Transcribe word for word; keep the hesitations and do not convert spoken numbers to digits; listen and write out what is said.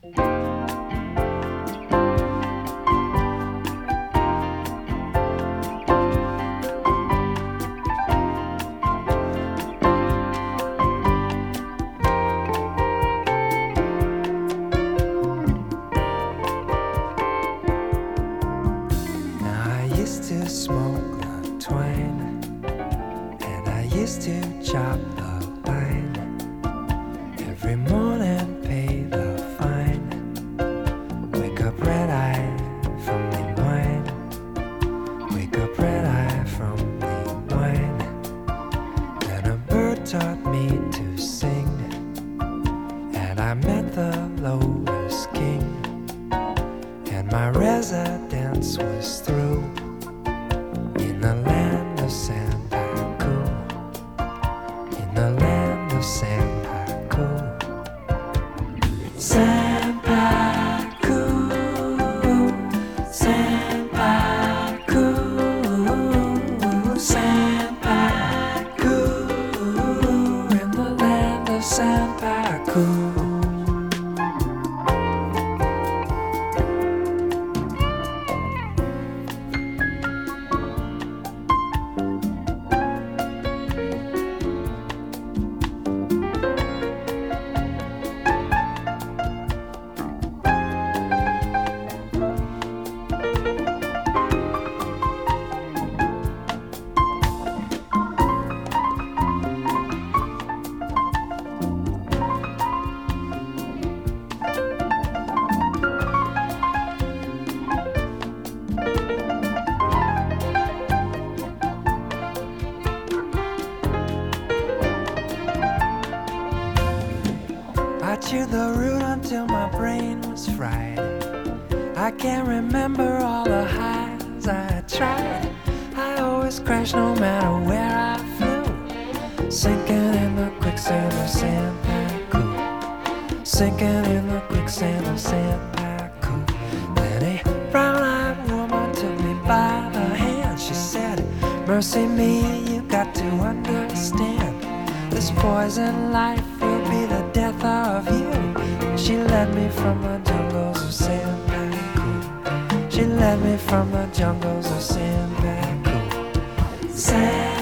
To smoke the twine, and I used to chop the pine. Every morning pay the fine. Wake up red eye from the wine. Wake up red eye from the wine. Then a bird taught me to sing, and I met the lowest king, and my residence was through. In the land of Sanpaku, in the land of Sanpaku, Sanpaku, Sanpaku, Sanpaku, in the land of Sanpaku. I chewed the root until my brain was fried. I can't remember all the highs I tried. I always crashed no matter where I flew. Sinking in the quicksand of Sanpaku, sinking in the quicksand of Sanpaku. Then a brown-eyed woman took me by the hand. She said, mercy me, you got to understand. This poison life will be the death of you. She led me from the jungles of Sanpaku. She led me from the jungles of Sanpaku. San